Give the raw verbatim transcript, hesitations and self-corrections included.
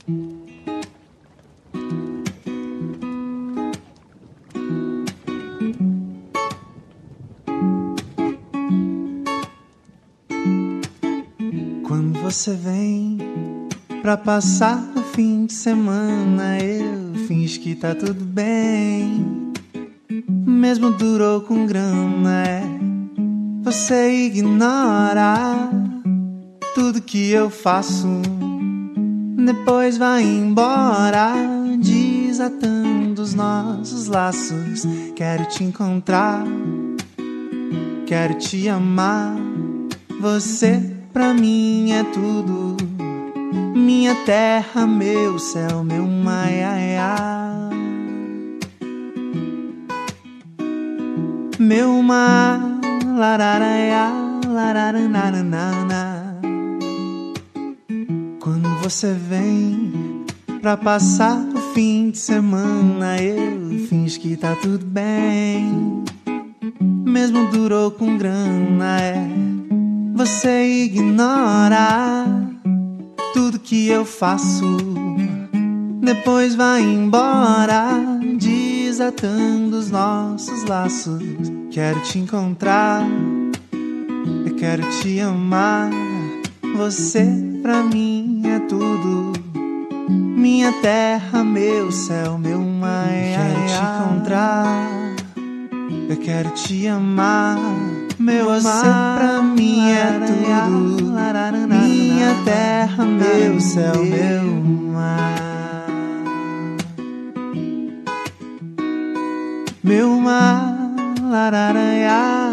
Quando você vem pra passar o fim de semana, eu finjo que tá tudo bem, mesmo duro ou com grana. É, você ignora tudo que eu faço, depois vai embora, desatando os nossos laços. Quero te encontrar, quero te amar. Você pra mim é tudo, minha terra, meu céu, meu maiaiá. Meu mar, lararaiá, lararanana. Quando você vem pra passar o fim de semana, eu finjo que tá tudo bem, mesmo duro ou com grana. É, você ignora tudo que eu faço, depois vai embora, desatando os nossos laços. Quero te encontrar, eu quero te amar. Você pra mim é tudo, minha terra, meu céu, meu maiaiá. Quero te encontrar, eu quero te amar. Meu você pra mim é tudo, minha terra, meu céu, meu mar. Meu mar, lararaiá.